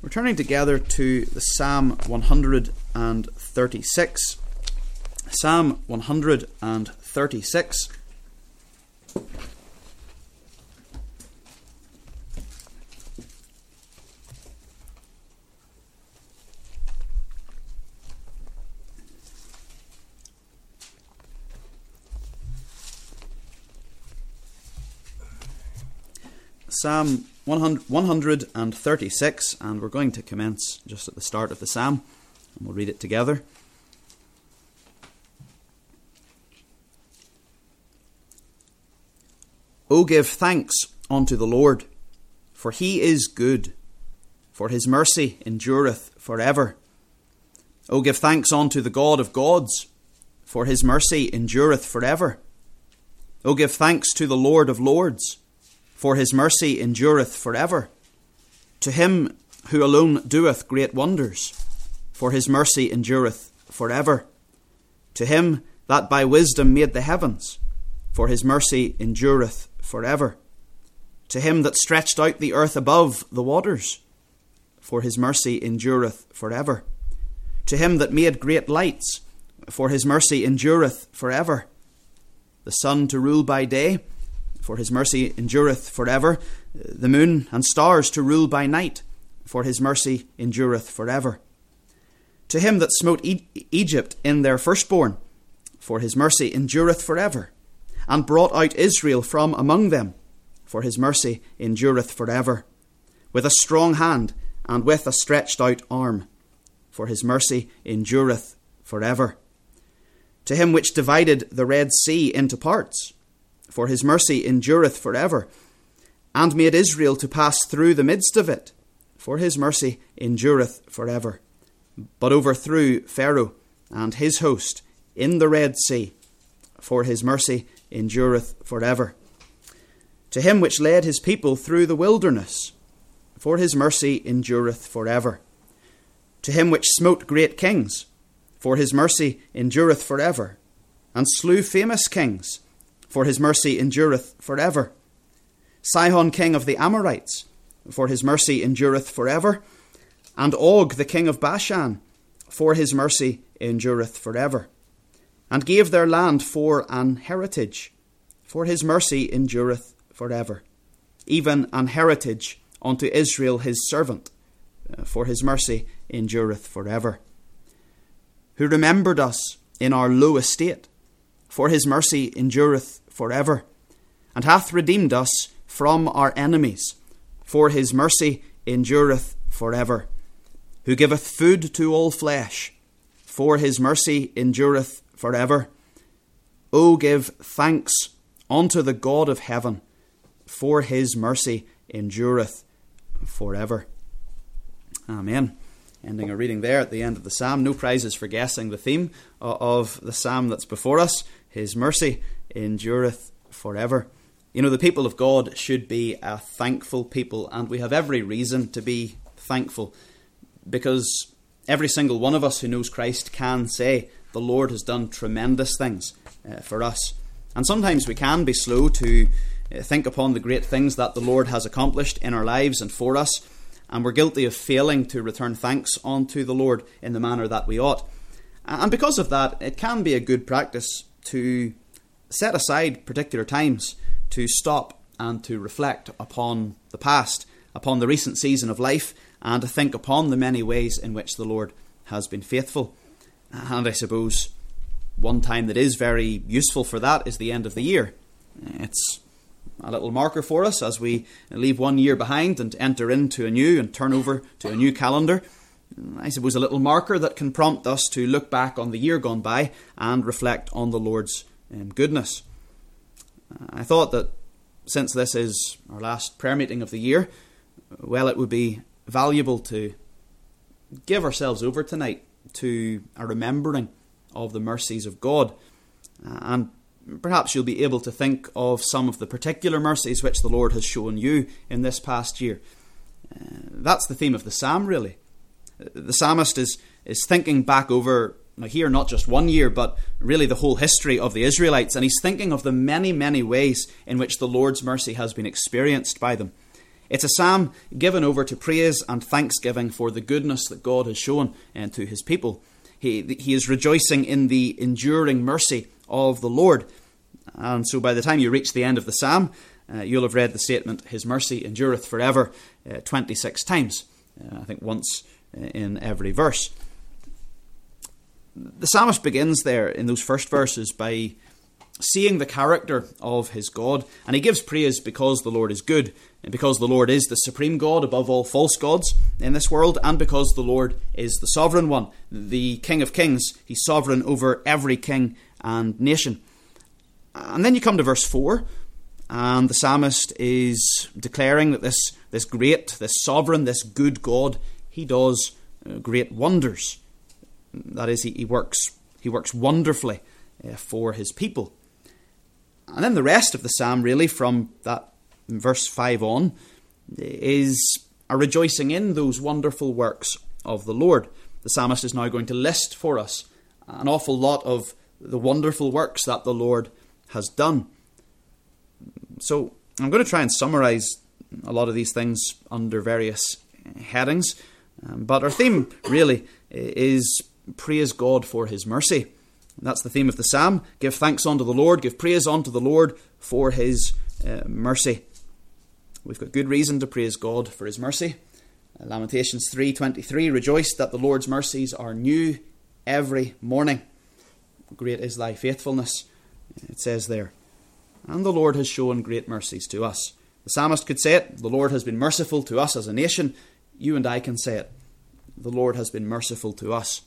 We're turning together to the Psalm 136. Psalm 136. Psalm 136, and we're going to commence just at the start of the psalm, and we'll read it together. O give thanks unto the Lord, for he is good, for his mercy endureth forever. O give thanks unto the God of gods, for his mercy endureth forever. O give thanks to the Lord of lords, for his mercy endureth forever. To him who alone doeth great wonders, for his mercy endureth forever. To him that by wisdom made the heavens, for his mercy endureth forever. To him that stretched out the earth above the waters, for his mercy endureth forever. To him that made great lights, for his mercy endureth forever. The sun to rule by day, for his mercy endureth forever. The moon and stars to rule by night, for his mercy endureth forever. To him that smote Egypt in their firstborn, for his mercy endureth forever. And brought out Israel from among them, for his mercy endureth forever. With a strong hand and with a stretched out arm, for his mercy endureth forever. To him which divided the Red Sea into parts, for his mercy endureth forever, and made Israel to pass through the midst of it, for his mercy endureth forever, but overthrew Pharaoh and his host in the Red Sea, for his mercy endureth forever. To him which led his people through the wilderness, for his mercy endureth forever. To him which smote great kings, for his mercy endureth forever, and slew famous kings, for his mercy endureth forever. Sihon king of the Amorites, for his mercy endureth forever. And Og the king of Bashan, for his mercy endureth forever. And gave their land for an heritage, for his mercy endureth forever. Even an heritage unto Israel his servant, for his mercy endureth forever. Who remembered us in our low estate, for his mercy endureth forever, and hath redeemed us from our enemies, for his mercy endureth forever. Who giveth food to all flesh, for his mercy endureth forever. O give thanks unto the God of heaven, for his mercy endureth forever. Amen. Ending a reading there at the end of the psalm. No prizes for guessing the theme of the psalm that's before us. His mercy endureth forever. You know, the people of God should be a thankful people, and we have every reason to be thankful, because every single one of us who knows Christ can say the Lord has done tremendous things for us. And sometimes we can be slow to think upon the great things that the Lord has accomplished in our lives and for us, and we're guilty of failing to return thanks unto the Lord in the manner that we ought. And because of that, it can be a good practice to set aside particular times to stop and to reflect upon the past, upon the recent season of life, and to think upon the many ways in which the Lord has been faithful. And I suppose one time that is very useful for that is the end of the year. It's a little marker for us as we leave one year behind and enter into a new and turn over to a new calendar. I suppose a little marker that can prompt us to look back on the year gone by and reflect on the Lord's goodness. I thought that since this is our last prayer meeting of the year, well, it would be valuable to give ourselves over tonight to a remembering of the mercies of God. And perhaps you'll be able to think of some of the particular mercies which the Lord has shown you in this past year. That's the theme of the psalm, really. The psalmist is thinking back over, here, not just one year, but really the whole history of the Israelites. And he's thinking of the many, many ways in which the Lord's mercy has been experienced by them. It's a psalm given over to praise and thanksgiving for the goodness that God has shown to his people. He is rejoicing in the enduring mercy of the Lord. And so by the time you reach the end of the psalm, you'll have read the statement, "His mercy endureth forever," 26 times. I think once in every verse. The psalmist begins there in those first verses by seeing the character of his God, and he gives praise because the Lord is good, and because the Lord is the supreme God above all false gods in this world, and because the Lord is the sovereign one, the King of kings. He's sovereign over every king and nation. And then you come to verse 4, and the psalmist is declaring that this great, this sovereign, this good God, he does great wonders. That is, he works wonderfully for his people. And then the rest of the psalm, really, from that verse 5 on, is a rejoicing in those wonderful works of the Lord. The psalmist is now going to list for us an awful lot of the wonderful works that the Lord has done. So I'm going to try and summarize a lot of these things under various headings. But our theme really is praise God for his mercy. That's the theme of the psalm. Give thanks unto the Lord, give praise unto the Lord for his mercy. We've got good reason to praise God for his mercy. Lamentations 3:23, rejoice that the Lord's mercies are new every morning. Great is thy faithfulness, it says there. And the Lord has shown great mercies to us. The psalmist could say it, the Lord has been merciful to us as a nation. You and I can say it, the Lord has been merciful to us.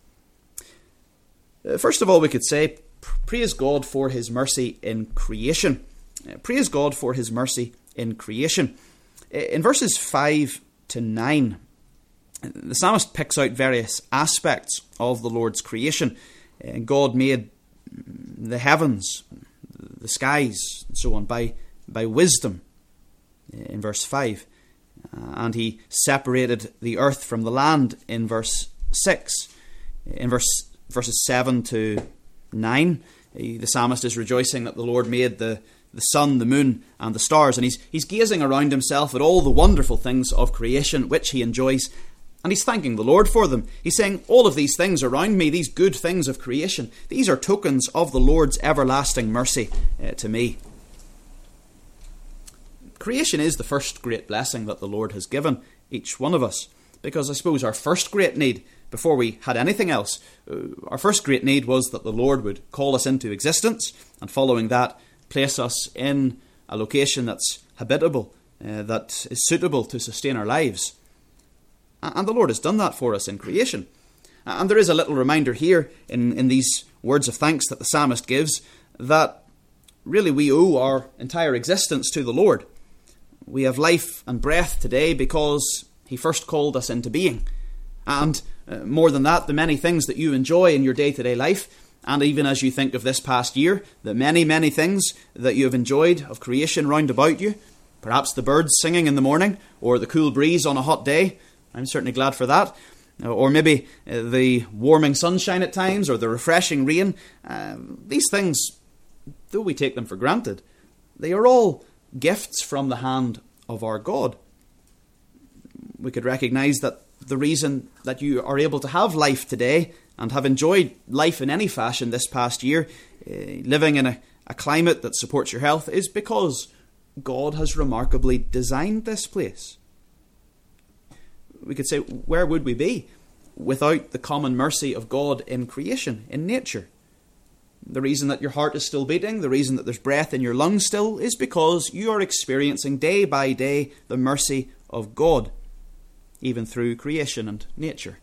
First of all, we could say, praise God for his mercy in creation. Praise God for his mercy in creation. In verses 5 to 9, the psalmist picks out various aspects of the Lord's creation. God made the heavens, the skies, and so on, by wisdom, in verse 5. And he separated the earth from the land, in verse 6. In verses 7 to 9, the psalmist is rejoicing that the Lord made the sun, the moon, and the stars, and he's gazing around himself at all the wonderful things of creation which he enjoys, and he's thanking the Lord for them. He's saying, all of these things around me, these good things of creation, these are tokens of the Lord's everlasting mercy to me. Creation is the first great blessing that the Lord has given each one of us, because I suppose our first great need, before we had anything else, our first great need was that the Lord would call us into existence, and following that, place us in a location that's habitable, that is suitable to sustain our lives. And the Lord has done that for us in creation. And there is a little reminder here in these words of thanks that the psalmist gives, that really we owe our entire existence to the Lord. We have life and breath today because he first called us into being. And more than that, the many things that you enjoy in your day-to-day life, and even as you think of this past year, the many, many things that you have enjoyed of creation round about you, perhaps the birds singing in the morning, or the cool breeze on a hot day, I'm certainly glad for that, or maybe the warming sunshine at times, or the refreshing rain. These things, though we take them for granted, they are all gifts from the hand of our God. We could recognise that the reason that you are able to have life today and have enjoyed life in any fashion this past year, living in a climate that supports your health, is because God has remarkably designed this place. We could say, where would we be without the common mercy of God in creation, in nature? The reason that your heart is still beating, the reason that there's breath in your lungs still, is because you are experiencing day by day the mercy of God, even through creation and nature.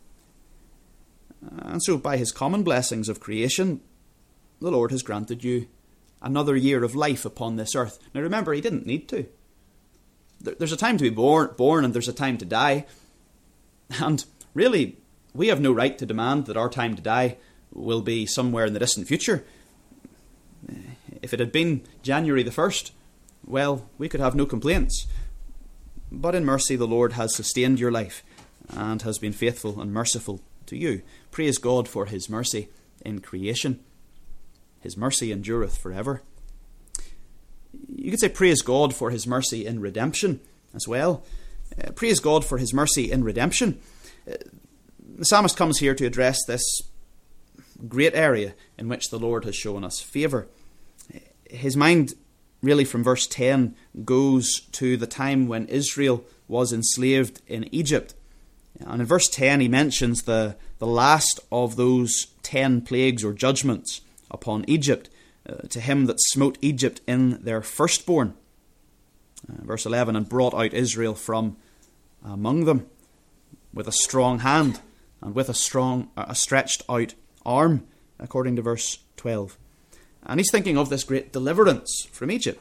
And so by his common blessings of creation, the Lord has granted you another year of life upon this earth. Now remember, he didn't need to. There's a time to be born and there's a time to die. And really, we have no right to demand that our time to die will be somewhere in the distant future. If it had been January the 1st, well, we could have no complaints. But in mercy, the Lord has sustained your life and has been faithful and merciful to you. Praise God for his mercy in creation. His mercy endureth forever. You could say praise God for his mercy in redemption. as well. Praise God for his mercy in redemption. The psalmist comes here to address this great area in which the Lord has shown us favour. His mind, really from verse 10, goes to the time when Israel was enslaved in Egypt. And in verse 10 he mentions the last of those 10 plagues or judgments upon Egypt, to him that smote Egypt in their firstborn. Verse 11, and brought out Israel from among them with a strong hand and with a stretched out arm, according to verse 12. And he's thinking of this great deliverance from Egypt.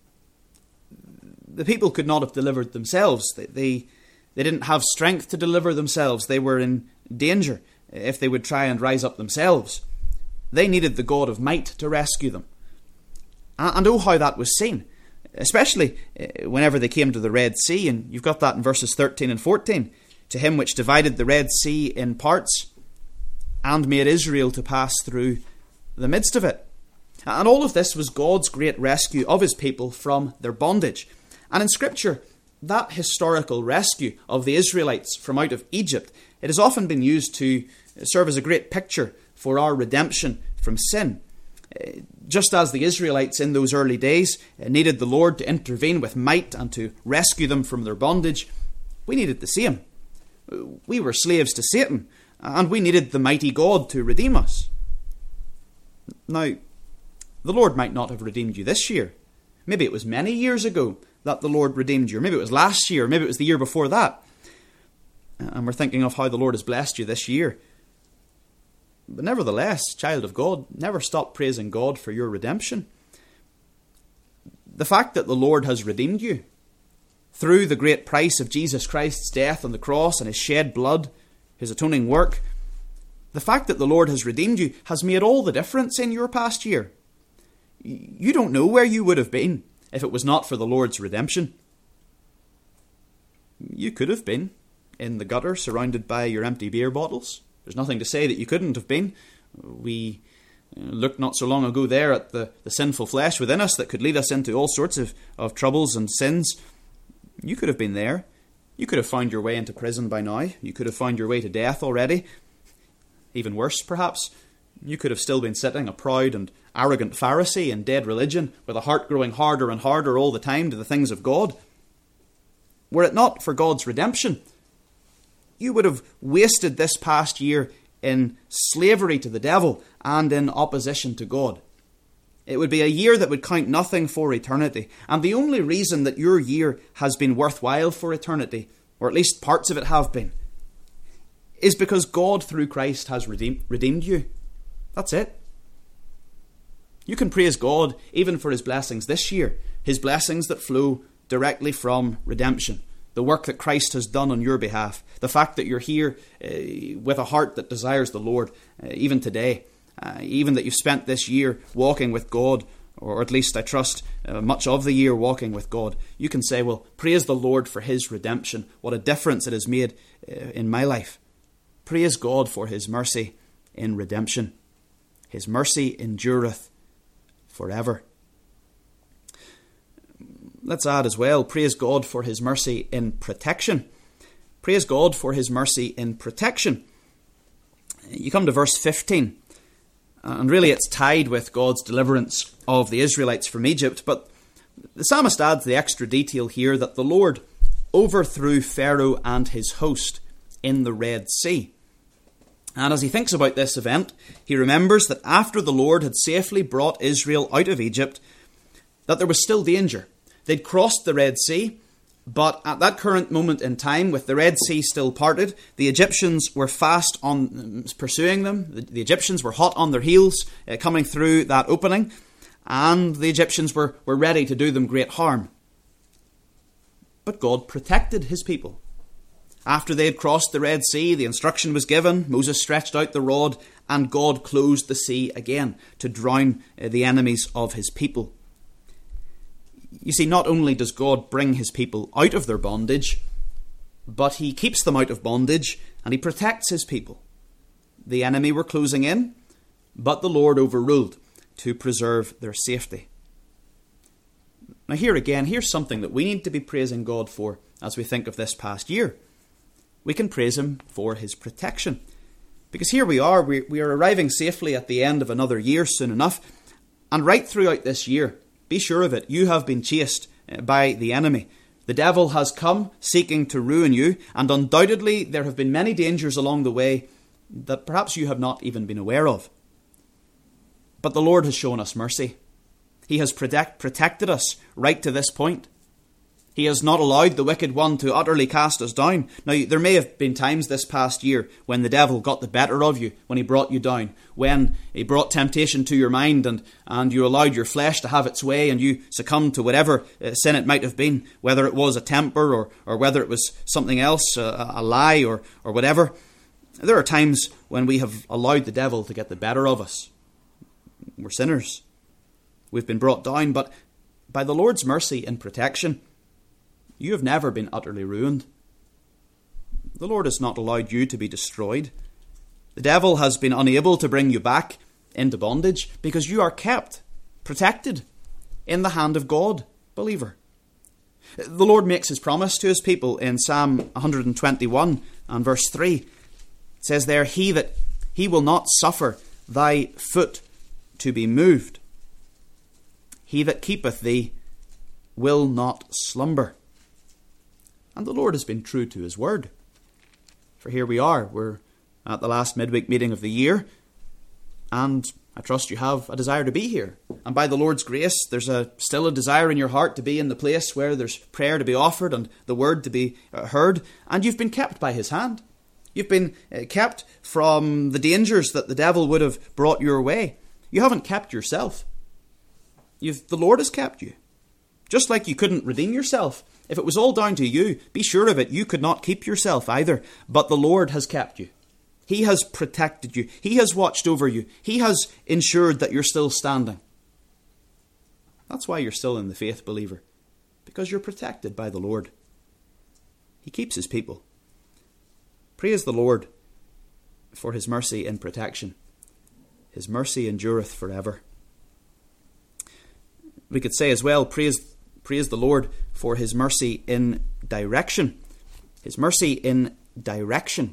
The people could not have delivered themselves. They didn't have strength to deliver themselves. They were in danger if they would try and rise up themselves. They needed the God of might to rescue them. And oh, how that was seen, especially whenever they came to the Red Sea. And you've got that in verses 13 and 14. To him which divided the Red Sea in parts and made Israel to pass through the midst of it. And all of this was God's great rescue of his people from their bondage. And in Scripture, that historical rescue of the Israelites from out of Egypt, it has often been used to serve as a great picture for our redemption from sin. Just as the Israelites in those early days needed the Lord to intervene with might and to rescue them from their bondage, we needed the same. We were slaves to Satan, and we needed the mighty God to redeem us. Now, the Lord might not have redeemed you this year. Maybe it was many years ago that the Lord redeemed you. Or maybe it was last year. Maybe it was the year before that. And we're thinking of how the Lord has blessed you this year. But nevertheless, child of God, never stop praising God for your redemption. The fact that the Lord has redeemed you through the great price of Jesus Christ's death on the cross and his shed blood, his atoning work, the fact that the Lord has redeemed you has made all the difference in your past year. You don't know where you would have been if it was not for the Lord's redemption. You could have been in the gutter surrounded by your empty beer bottles. There's nothing to say that you couldn't have been. We looked not so long ago there at the sinful flesh within us that could lead us into all sorts of troubles and sins. You could have been there. You could have found your way into prison by now. You could have found your way to death already. Even worse, perhaps, you could have still been sitting, a proud and arrogant Pharisee in dead religion, with a heart growing harder and harder all the time to the things of God. Were it not for God's redemption, you would have wasted this past year in slavery to the devil and in opposition to God. It would be a year that would count nothing for eternity. And the only reason that your year has been worthwhile for eternity, or at least parts of it have been, is because God through Christ has redeemed you. That's it. You can praise God even for his blessings this year, his blessings that flow directly from redemption, the work that Christ has done on your behalf, the fact that you're here with a heart that desires the Lord even today, even that you've spent this year walking with God, or at least I trust much of the year walking with God. You can say, well, praise the Lord for his redemption. What a difference it has made in my life. Praise God for his mercy in redemption. His mercy endureth forever. Let's add as well, praise God for his mercy in protection. Praise God for his mercy in protection. You come to verse 15, and really it's tied with God's deliverance of the Israelites from Egypt, but the psalmist adds the extra detail here that the Lord overthrew Pharaoh and his host in the Red Sea. And as he thinks about this event, he remembers that after the Lord had safely brought Israel out of Egypt, that there was still danger. They'd crossed the Red Sea, but at that current moment in time, with the Red Sea still parted, the Egyptians were fast on pursuing them. The Egyptians were hot on their heels, coming through that opening, and the Egyptians were ready to do them great harm. But God protected his people. After they had crossed the Red Sea, the instruction was given, Moses stretched out the rod, and God closed the sea again to drown the enemies of his people. You see, not only does God bring his people out of their bondage, but he keeps them out of bondage and he protects his people. The enemy were closing in, but the Lord overruled to preserve their safety. Now here's something that we need to be praising God for as we think of this past year. We can praise him for his protection. Because here we are arriving safely at the end of another year soon enough. And right throughout this year, be sure of it, you have been chased by the enemy. The devil has come seeking to ruin you, and undoubtedly there have been many dangers along the way that perhaps you have not even been aware of. But the Lord has shown us mercy. He has protected us right to this point. He has not allowed the wicked one to utterly cast us down. Now, there may have been times this past year when the devil got the better of you, when he brought you down, when he brought temptation to your mind and you allowed your flesh to have its way and you succumbed to whatever sin it might have been, whether it was a temper or whether it was something else, a lie or whatever. There are times when we have allowed the devil to get the better of us. We're sinners. We've been brought down, but by the Lord's mercy and protection, you have never been utterly ruined. The Lord has not allowed you to be destroyed. The devil has been unable to bring you back into bondage because you are kept, protected, in the hand of God, believer. The Lord makes his promise to his people in Psalm 121 and verse 3. It says there, He will not suffer thy foot to be moved. He that keepeth thee will not slumber. And the Lord has been true to his word. For here we are, we're at the last midweek meeting of the year, and I trust you have a desire to be here. And by the Lord's grace, there's still a desire in your heart to be in the place where there's prayer to be offered and the word to be heard, and you've been kept by his hand. You've been kept from the dangers that the devil would have brought your way. You haven't kept yourself. The Lord has kept you. Just like you couldn't redeem yourself. If it was all down to you, be sure of it, you could not keep yourself either. But the Lord has kept you. He has protected you. He has watched over you. He has ensured that you're still standing. That's why you're still in the faith, believer. Because you're protected by the Lord. He keeps his people. Praise the Lord for his mercy and protection. His mercy endureth forever. We could say as well, praise the Lord for his mercy in direction. His mercy in direction.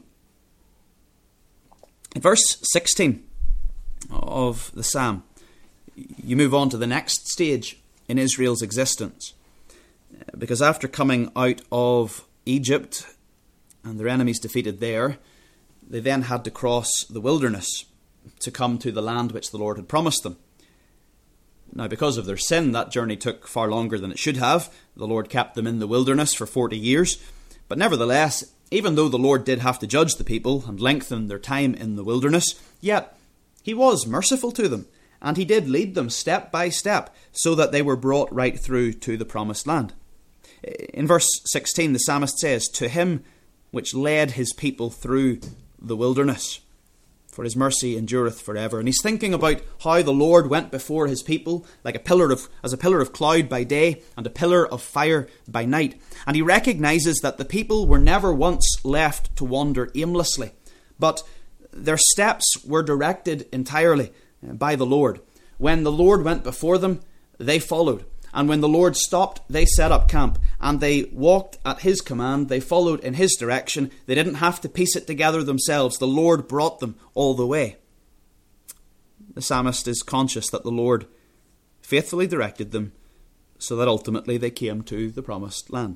In verse 16 of the psalm, you move on to the next stage in Israel's existence. Because after coming out of Egypt and their enemies defeated there, they then had to cross the wilderness to come to the land which the Lord had promised them. Now, because of their sin, that journey took far longer than it should have. The Lord kept them in the wilderness for 40 years. But nevertheless, even though the Lord did have to judge the people and lengthen their time in the wilderness, yet he was merciful to them, and he did lead them step by step so that they were brought right through to the promised land. In verse 16, the psalmist says, To him which led his people through the wilderness, for his mercy endureth forever. And he's thinking about how the Lord went before his people as a pillar of cloud by day and a pillar of fire by night. And he recognizes that the people were never once left to wander aimlessly, but their steps were directed entirely by the Lord. When the Lord went before them, they followed. And when the Lord stopped, they set up camp. And they walked at his command. They followed in his direction. They didn't have to piece it together themselves. The Lord brought them all the way. The psalmist is conscious that the Lord faithfully directed them so that ultimately they came to the promised land.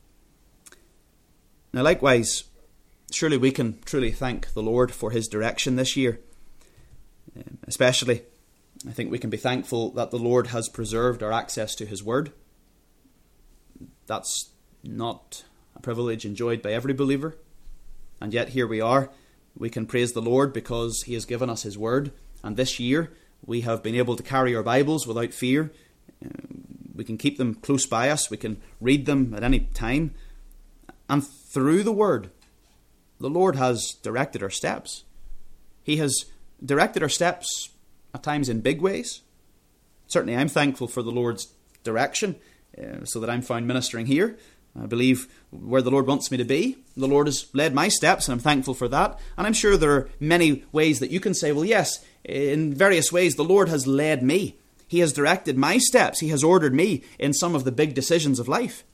Now, likewise, surely we can truly thank the Lord for his direction this year. Especially, I think we can be thankful that the Lord has preserved our access to his word. That's not a privilege enjoyed by every believer. And yet here we are. We can praise the Lord because he has given us his word. And this year we have been able to carry our Bibles without fear. We can keep them close by us. We can read them at any time. And through the word, the Lord has directed our steps. He has directed our steps at times in big ways. Certainly I'm thankful for the Lord's direction so that I'm found ministering here. I believe where the Lord wants me to be. The Lord has led my steps and I'm thankful for that. And I'm sure there are many ways that you can say, well, yes, in various ways the Lord has led me. He has directed my steps. He has ordered me in some of the big decisions of life.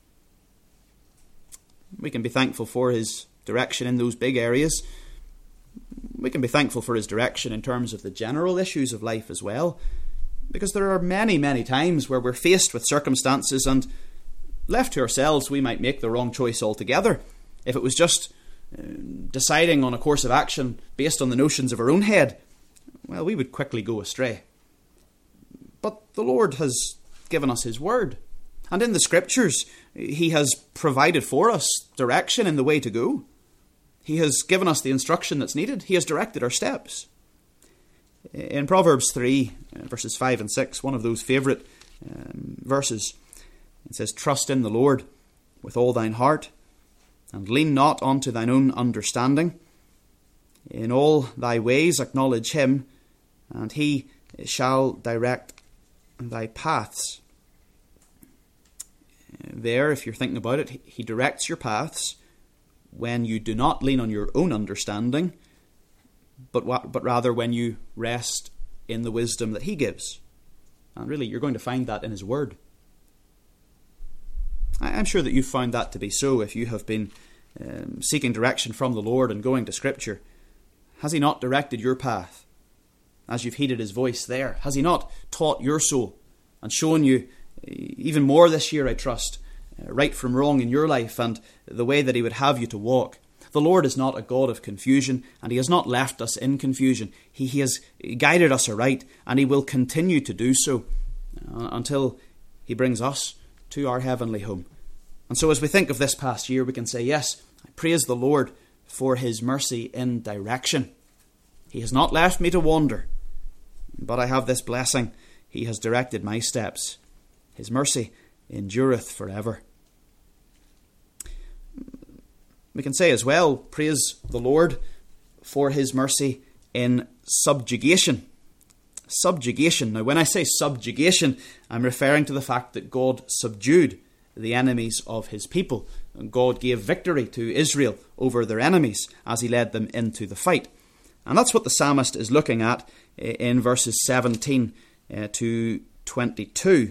We can be thankful for his direction in those big areas. We can be thankful for his direction in terms of the general issues of life as well. Because there are many, many times where we're faced with circumstances and left to ourselves we might make the wrong choice altogether. If it was just deciding on a course of action based on the notions of our own head, well, we would quickly go astray. But the Lord has given us his word. And in the scriptures, he has provided for us direction in the way to go. He has given us the instruction that's needed. He has directed our steps. In Proverbs 3, verses 5 and 6, one of those favourite verses, it says, "Trust in the Lord with all thine heart, and lean not unto thine own understanding. In all thy ways acknowledge him, and he shall direct thy paths." There, if you're thinking about it, he directs your paths when you do not lean on your own understanding, but rather when you rest in the wisdom that he gives. And really, you're going to find that in his word. I'm sure that you've found that to be so if you have been seeking direction from the Lord and going to Scripture. Has he not directed your path as you've heeded his voice there? Has he not taught your soul and shown you, even more this year I trust, right from wrong in your life and the way that he would have you to walk? The Lord is not a God of confusion, and he has not left us in confusion. He has guided us aright, and he will continue to do so until he brings us to our heavenly home. And so as we think of this past year, we can say, yes, I praise the Lord for his mercy in direction. He has not left me to wander, but I have this blessing. He has directed my steps. His mercy endureth forever. We can say as well, praise the Lord for his mercy in subjugation. Subjugation. Now, when I say subjugation, I'm referring to the fact that God subdued the enemies of his people. And God gave victory to Israel over their enemies as he led them into the fight. And that's what the psalmist is looking at in verses 17 to 22.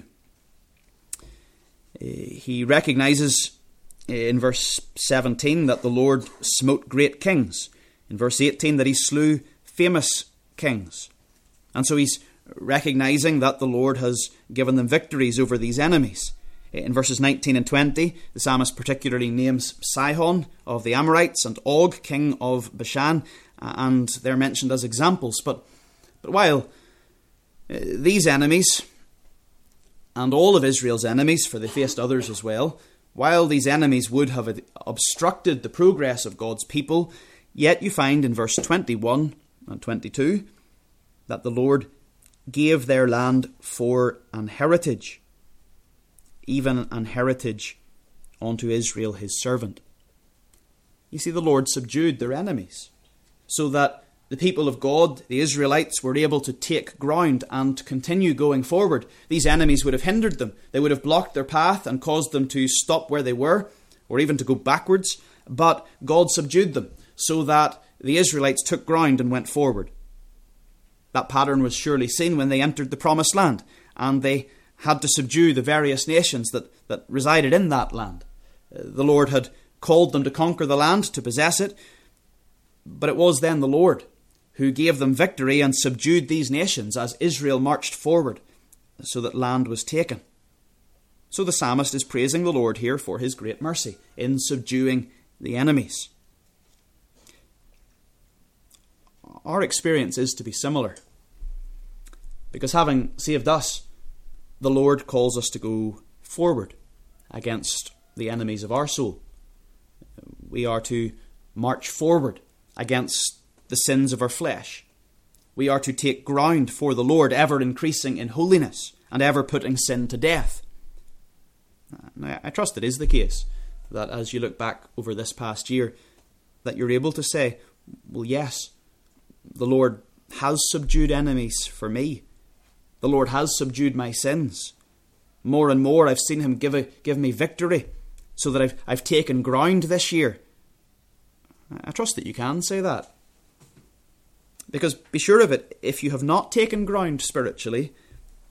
He recognizes in verse 17 that the Lord smote great kings. In verse 18 that he slew famous kings. And so he's recognizing that the Lord has given them victories over these enemies. In verses 19 and 20, the psalmist particularly names Sihon of the Amorites and Og, king of Bashan, and they're mentioned as examples. But while these enemies, and all of Israel's enemies, for they faced others as well, while these enemies would have obstructed the progress of God's people, yet you find in verse 21 and 22 that the Lord gave their land for an heritage, even an heritage unto Israel his servant. You see, the Lord subdued their enemies, so that the people of God, the Israelites, were able to take ground and continue going forward. These enemies would have hindered them. They would have blocked their path and caused them to stop where they were, or even to go backwards. But God subdued them, so that the Israelites took ground and went forward. That pattern was surely seen when they entered the promised land, and they had to subdue the various nations that resided in that land. The Lord had called them to conquer the land, to possess it, but it was then the Lord who gave them victory and subdued these nations as Israel marched forward, so that land was taken. So the psalmist is praising the Lord here for his great mercy in subduing the enemies. Our experience is to be similar, because having saved us, the Lord calls us to go forward against the enemies of our soul. We are to march forward against the sins of our flesh. We are to take ground for the Lord, ever increasing in holiness and ever putting sin to death. Now, I trust it is the case that as you look back over this past year, that you're able to say, well, yes, the Lord has subdued enemies for me. The Lord has subdued my sins. More and more I've seen him give me victory, so that I've taken ground this year. I trust that you can say that. Because be sure of it, if you have not taken ground spiritually,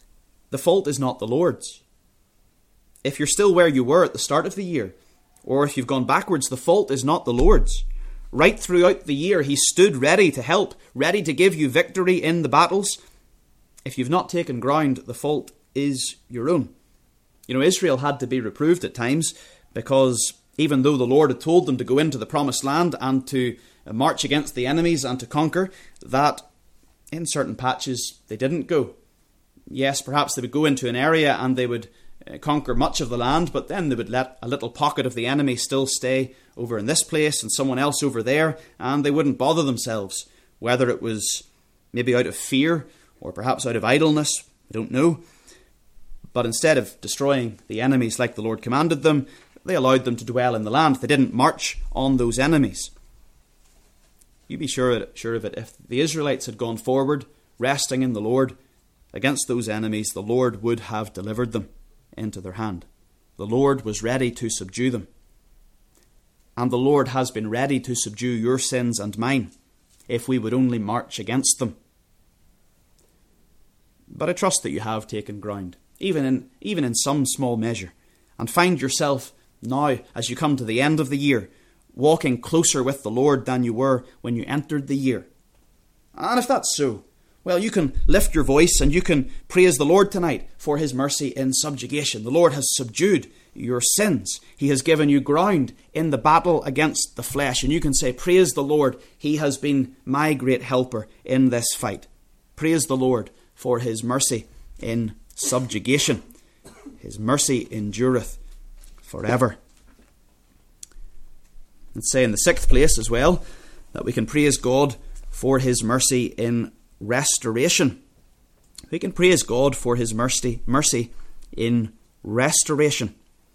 the fault is not the Lord's. If you're still where you were at the start of the year, or if you've gone backwards, the fault is not the Lord's. Right throughout the year, he stood ready to help, ready to give you victory in the battles. If you've not taken ground, the fault is your own. Israel had to be reproved at times because even though the Lord had told them to go into the promised land and to march against the enemies and to conquer, that in certain patches they didn't go. Yes, perhaps they would go into an area and they would conquer much of the land, but then they would let a little pocket of the enemy still stay over in this place and someone else over there, and they wouldn't bother themselves, whether it was maybe out of fear or perhaps out of idleness, I don't know. But instead of destroying the enemies like the Lord commanded them, they allowed them to dwell in the land. They didn't march on those enemies. You be sure of it, if the Israelites had gone forward, resting in the Lord, against those enemies, the Lord would have delivered them into their hand. The Lord was ready to subdue them. And the Lord has been ready to subdue your sins and mine, if we would only march against them. But I trust that you have taken ground, even in some small measure, and find yourself now, as you come to the end of the year, walking closer with the Lord than you were when you entered the year. And if that's so, well, you can lift your voice and you can praise the Lord tonight for his mercy in subjugation. The Lord has subdued your sins. He has given you ground in the battle against the flesh. And you can say, praise the Lord, he has been my great helper in this fight. Praise the Lord for his mercy in subjugation. His mercy endureth forever. Let's say in the sixth place as well, that we can praise God for his mercy in restoration. We can praise God for his mercy in restoration.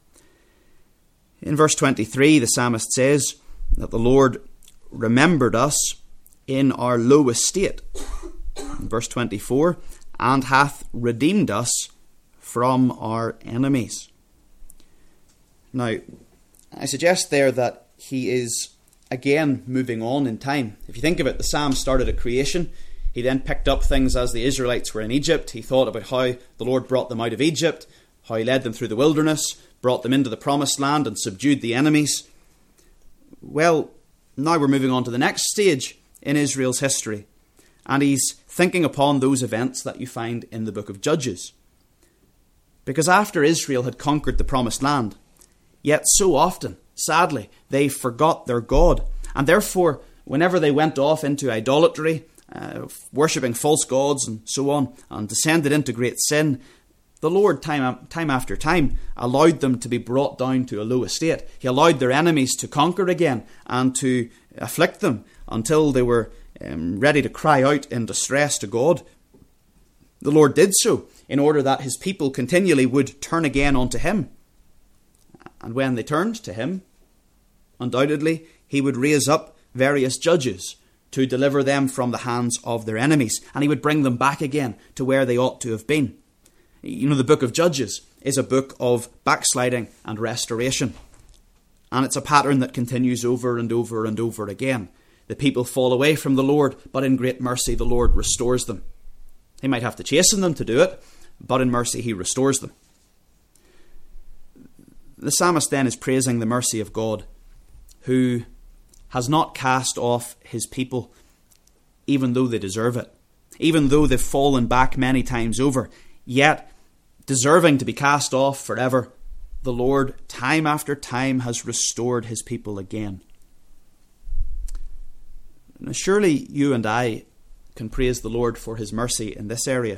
In verse 23, the psalmist says that the Lord remembered us in our low estate. In verse 24, and hath redeemed us from our enemies. Now, I suggest there that he is again moving on in time. If you think of it, the psalm started at creation. He then picked up things as the Israelites were in Egypt. He thought about how the Lord brought them out of Egypt, how he led them through the wilderness, brought them into the promised land and subdued the enemies. Well, now we're moving on to the next stage in Israel's history. And he's thinking upon those events that you find in the book of Judges. Because after Israel had conquered the promised land, yet so often, sadly, they forgot their God. And therefore, whenever they went off into idolatry, worshipping false gods and so on, and descended into great sin, the Lord time after time allowed them to be brought down to a low estate. He allowed their enemies to conquer again and to afflict them until they were ready to cry out in distress to God. The Lord did so in order that his people continually would turn again unto him. And when they turned to him, undoubtedly he would raise up various judges to deliver them from the hands of their enemies, and he would bring them back again to where they ought to have been. The book of Judges is a book of backsliding and restoration, and it's a pattern that continues over and over and over again. The people fall away from the Lord, but in great mercy the Lord restores them. He might have to chasten them to do it, but in mercy he restores them. The psalmist then is praising the mercy of God, who has not cast off his people, even though they deserve it. Even though they've fallen back many times over, yet deserving to be cast off forever, the Lord, time after time, has restored his people again. Now, surely you and I can praise the Lord for his mercy in this area.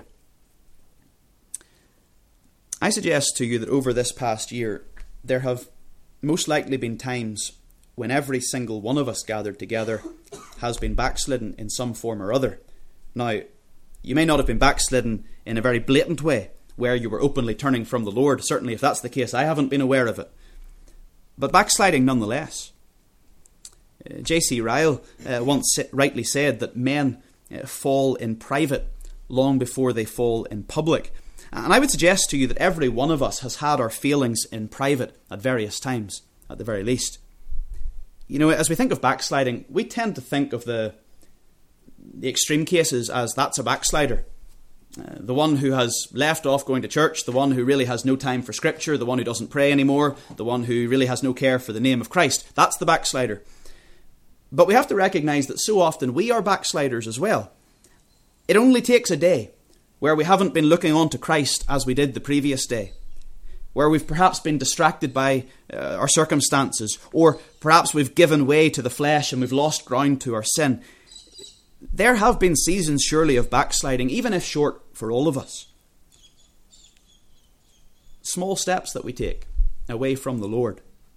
I suggest to you that over this past year, there have most likely been times when every single one of us gathered together has been backslidden in some form or other. Now, you may not have been backslidden in a very blatant way, where you were openly turning from the Lord. Certainly, if that's the case, I haven't been aware of it. But backsliding nonetheless. J.C. Ryle once rightly said that men fall in private long before they fall in public. And I would suggest to you that every one of us has had our failings in private at various times, at the very least. As we think of backsliding, we tend to think of the extreme cases as that's a backslider. The one who has left off going to church, the one who really has no time for Scripture, the one who doesn't pray anymore, the one who really has no care for the name of Christ. That's the backslider. But we have to recognise that so often we are backsliders as well. It only takes a day where we haven't been looking on to Christ as we did the previous day, where we've perhaps been distracted by our circumstances, or perhaps we've given way to the flesh and we've lost ground to our sin. There have been seasons surely of backsliding, even if short for all of us. Small steps that we take away from the Lord.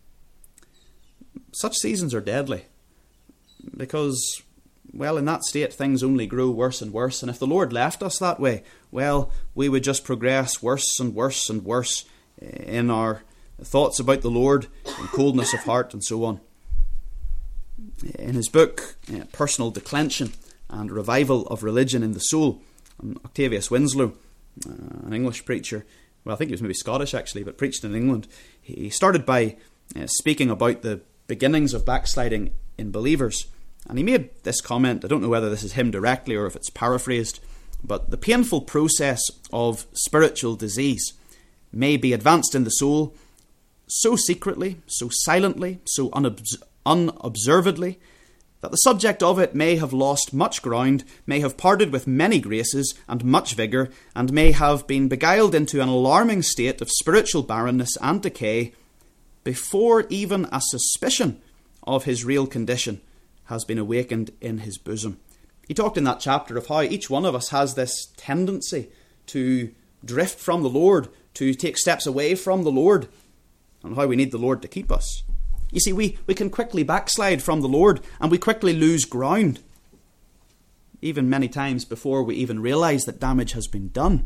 Such seasons are deadly because, well, in that state things only grow worse and worse, and if the Lord left us that way, well, we would just progress worse and worse and worse in our thoughts about the Lord, in coldness of heart and so on. In his book, Personal Declension and Revival of Religion in the Soul, Octavius Winslow, an English preacher, well, I think he was maybe Scottish actually, but preached in England, he started by speaking about the beginnings of backsliding in believers. And he made this comment, I don't know whether this is him directly or if it's paraphrased, but the painful process of spiritual disease may be advanced in the soul so secretly, so silently, so unobservedly, that the subject of it may have lost much ground, may have parted with many graces and much vigour, and may have been beguiled into an alarming state of spiritual barrenness and decay before even a suspicion of his real condition has been awakened in his bosom. He talked in that chapter of how each one of us has this tendency to drift from the Lord, to take steps away from the Lord, and how we need the Lord to keep us. You see, we can quickly backslide from the Lord, and we quickly lose ground, even many times before we even realise that damage has been done.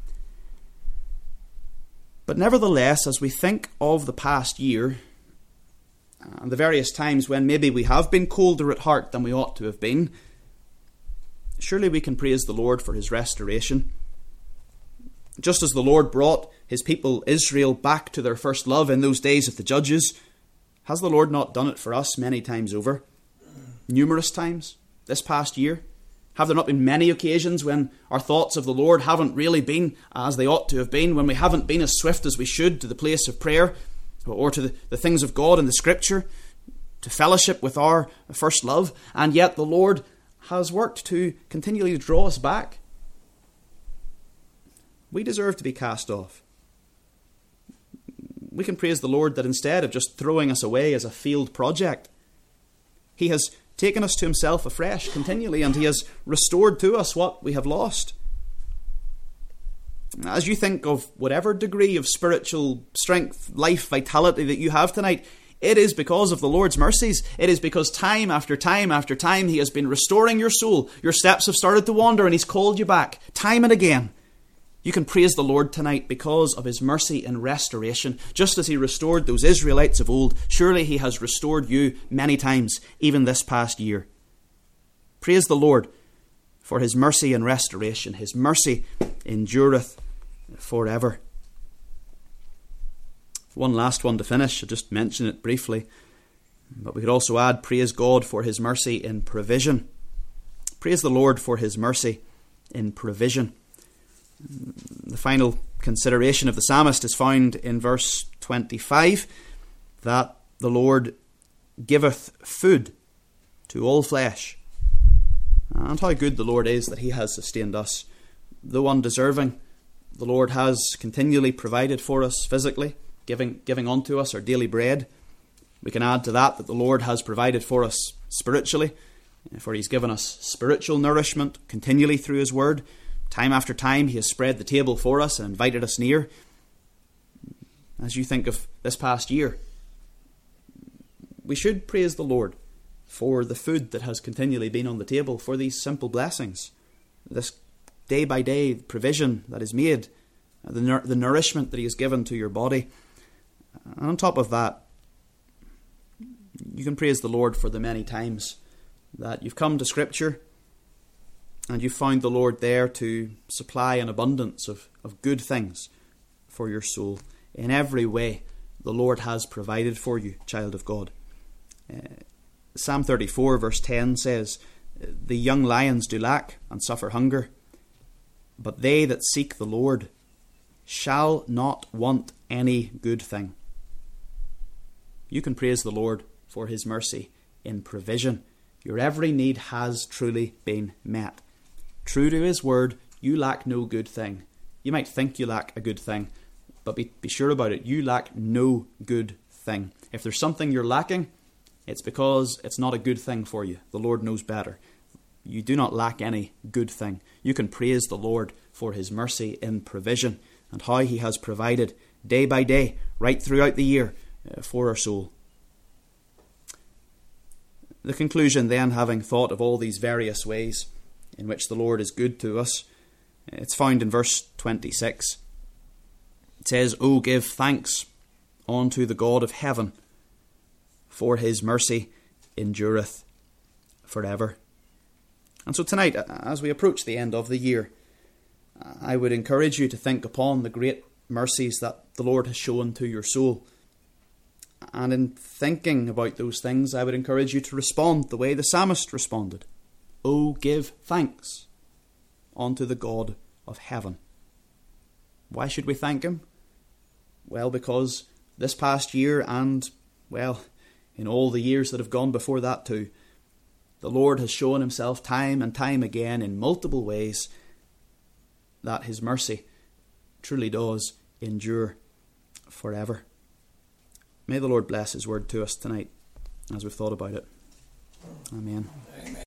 But nevertheless, as we think of the past year, and the various times when maybe we have been colder at heart than we ought to have been, surely we can praise the Lord for his restoration. Just as the Lord brought his people Israel back to their first love in those days of the judges, has the Lord not done it for us many times over? Numerous times this past year? Have there not been many occasions when our thoughts of the Lord haven't really been as they ought to have been, when we haven't been as swift as we should to the place of prayer, or to the things of God and the Scripture, to fellowship with our first love, and yet the Lord has worked to continually draw us back? We deserve to be cast off. We can praise the Lord that instead of just throwing us away as a failed project, he has taken us to himself afresh continually, and he has restored to us what we have lost. As you think of whatever degree of spiritual strength, life, vitality that you have tonight, it is because of the Lord's mercies. It is because time after time after time he has been restoring your soul. Your steps have started to wander and he's called you back time and again. You can praise the Lord tonight because of his mercy and restoration. Just as he restored those Israelites of old, surely he has restored you many times, even this past year. Praise the Lord for his mercy and restoration. His mercy endureth forever. One last one to finish. I'll just mention it briefly. But we could also add, praise God for his mercy in provision. Praise the Lord for his mercy in provision. The final consideration of the psalmist is found in verse 25, that the Lord giveth food to all flesh. And how good the Lord is that he has sustained us. Though undeserving, the Lord has continually provided for us physically, giving unto us our daily bread. We can add to that the Lord has provided for us spiritually, for he's given us spiritual nourishment continually through his word. Time after time he has spread the table for us and invited us near. As you think of this past year, we should praise the Lord for the food that has continually been on the table, for these simple blessings, this day by day provision that is made, the nourishment that he has given to your body. And on top of that, you can praise the Lord for the many times that you've come to Scripture and you've found the Lord there to supply an abundance of good things for your soul. In every way, the Lord has provided for you, child of God. Psalm 34 verse 10 says, the young lions do lack and suffer hunger, But they that seek the Lord shall not want any good thing. You can praise the Lord for his mercy in provision. Your every need has truly been met. True to his word, you lack no good thing. You might think you lack a good thing, but be sure about it. You lack no good thing. If there's something you're lacking, it's because it's not a good thing for you. The Lord knows better. You do not lack any good thing. You can praise the Lord for his mercy in provision and how he has provided day by day, right throughout the year, for our soul. The conclusion then, having thought of all these various ways in which the Lord is good to us, it's found in verse 26. It says, "O give thanks unto the God of heaven, for his mercy endureth forever." And so tonight, as we approach the end of the year, I would encourage you to think upon the great mercies that the Lord has shown to your soul. And in thinking about those things, I would encourage you to respond the way the psalmist responded. "O give thanks unto the God of heaven." Why should we thank him? Well, because this past year and, well, in all the years that have gone before that too, the Lord has shown himself time and time again in multiple ways that his mercy truly does endure forever. May the Lord bless his word to us tonight as we've thought about it. Amen.